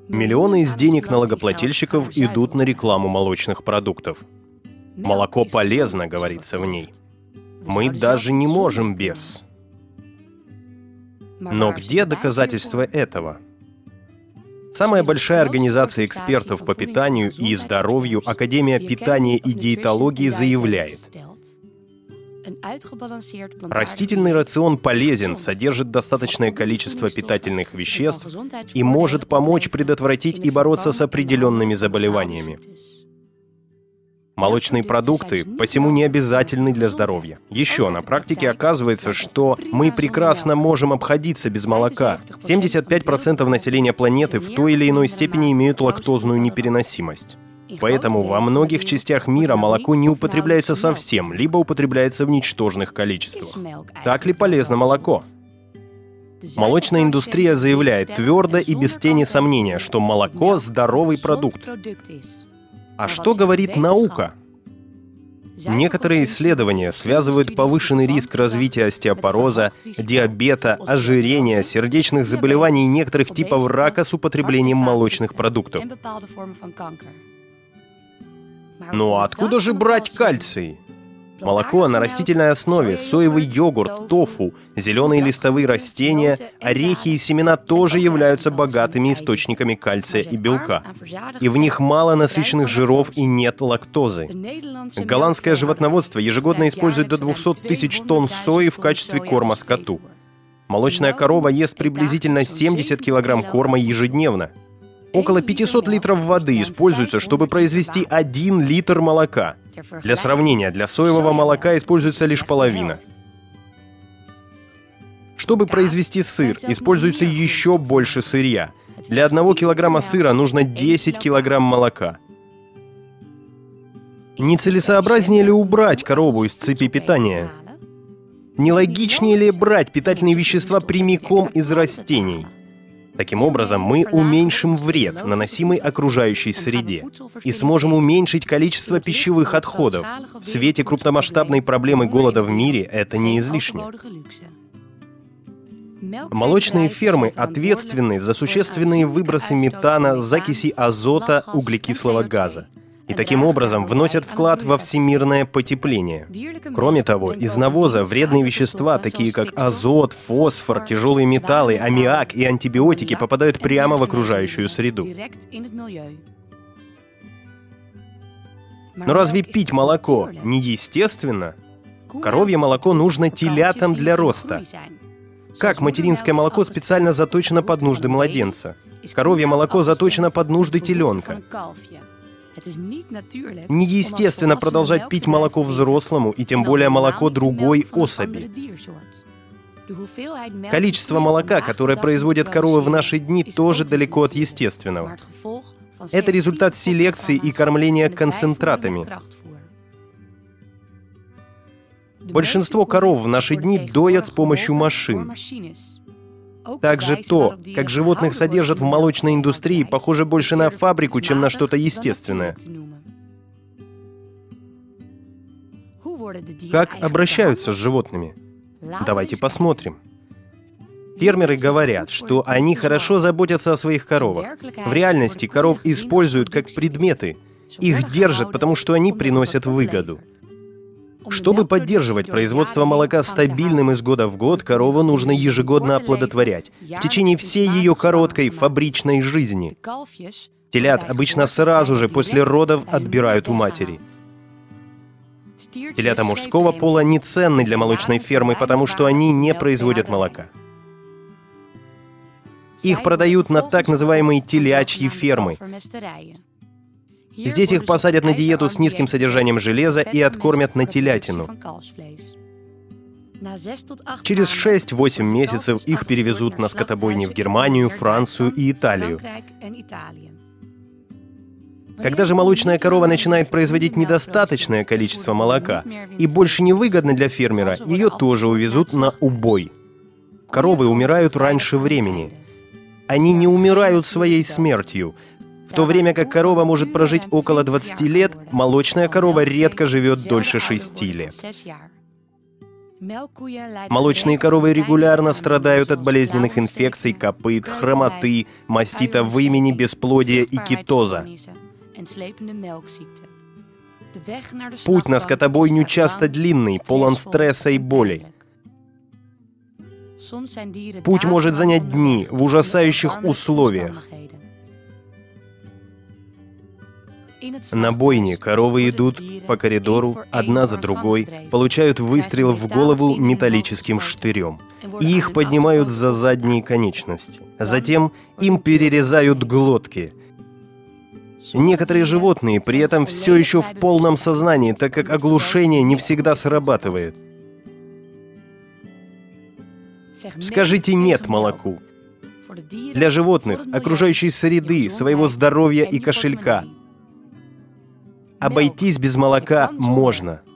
Миллионы из денег налогоплательщиков идут на рекламу молочных продуктов. Молоко полезно, говорится в ней. Мы даже не можем без. Но где доказательства этого? Самая большая организация экспертов по питанию и здоровью, Академия питания и диетологии, заявляет: растительный рацион полезен, содержит достаточное количество питательных веществ и может помочь предотвратить и бороться с определенными заболеваниями. Молочные продукты посему не обязательны для здоровья. Еще на практике оказывается, что мы прекрасно можем обходиться без молока. 75% населения планеты в той или иной степени имеют лактозную непереносимость. Поэтому во многих частях мира молоко не употребляется совсем, либо употребляется в ничтожных количествах. Так ли полезно молоко? Молочная индустрия заявляет твердо и без тени сомнения, что молоко – здоровый продукт. А что говорит наука? Некоторые исследования связывают повышенный риск развития остеопороза, диабета, ожирения, сердечных заболеваний и некоторых типов рака с употреблением молочных продуктов. Ну а откуда же брать кальций? Молоко на растительной основе, соевый йогурт, тофу, зеленые листовые растения, орехи и семена тоже являются богатыми источниками кальция и белка. И в них мало насыщенных жиров и нет лактозы. Голландское животноводство ежегодно использует до 200 тысяч тонн сои в качестве корма скоту. Молочная корова ест приблизительно 70 килограмм корма ежедневно. Около 500 литров воды используется, чтобы произвести 1 литр молока. Для сравнения, для соевого молока используется лишь половина. Чтобы произвести сыр, используется еще больше сырья. Для 1 килограмма сыра нужно 10 килограмм молока. Не целесообразнее ли убрать корову из цепи питания? Не логичнее ли брать питательные вещества прямиком из растений? Таким образом, мы уменьшим вред, наносимый окружающей среде, и сможем уменьшить количество пищевых отходов. В свете крупномасштабной проблемы голода в мире это не излишне. Молочные фермы ответственны за существенные выбросы метана, закиси азота, углекислого газа. И таким образом вносят вклад во всемирное потепление. Кроме того, из навоза вредные вещества, такие как азот, фосфор, тяжелые металлы, аммиак и антибиотики, попадают прямо в окружающую среду. Но разве пить молоко не естественно? Коровье молоко нужно телятам для роста. Как материнское молоко специально заточено под нужды младенца? Коровье молоко заточено под нужды теленка. Неестественно продолжать пить молоко взрослому, и тем более молоко другой особи. Количество молока, которое производят коровы в наши дни, тоже далеко от естественного. Это результат селекции и кормления концентратами. Большинство коров в наши дни доят с помощью машин. Также то, как животных содержат в молочной индустрии, похоже больше на фабрику, чем на что-то естественное. Как обращаются с животными? Давайте посмотрим. Фермеры говорят, что они хорошо заботятся о своих коровах. В реальности коров используют как предметы. Их держат, потому что они приносят выгоду. Чтобы поддерживать производство молока стабильным из года в год, корову нужно ежегодно оплодотворять в течение всей ее короткой фабричной жизни. Телят обычно сразу же после родов отбирают у матери. Телята мужского пола не ценны для молочной фермы, потому что они не производят молока. Их продают на так называемые телячьи фермы. Здесь их посадят на диету с низким содержанием железа и откормят на телятину. Через 6-8 месяцев их перевезут на скотобойни в Германию, Францию и Италию. Когда же молочная корова начинает производить недостаточное количество молока и больше не выгодно для фермера, ее тоже увезут на убой. Коровы умирают раньше времени. Они не умирают своей смертью. В то время как корова может прожить около 20 лет, молочная корова редко живет дольше 6 лет. Молочные коровы регулярно страдают от болезненных инфекций копыт, хромоты, мастита вымени, бесплодия и кетоза. Путь на скотобойню часто длинный, полон стресса и болей. Путь может занять дни в ужасающих условиях. На бойне коровы идут по коридору, одна за другой, получают выстрел в голову металлическим штырем, и их поднимают за задние конечности. Затем им перерезают глотки. Некоторые животные при этом все еще в полном сознании, так как оглушение не всегда срабатывает. Скажите «нет» молоку. Для животных, окружающей среды, своего здоровья и кошелька. Обойтись без молока можно.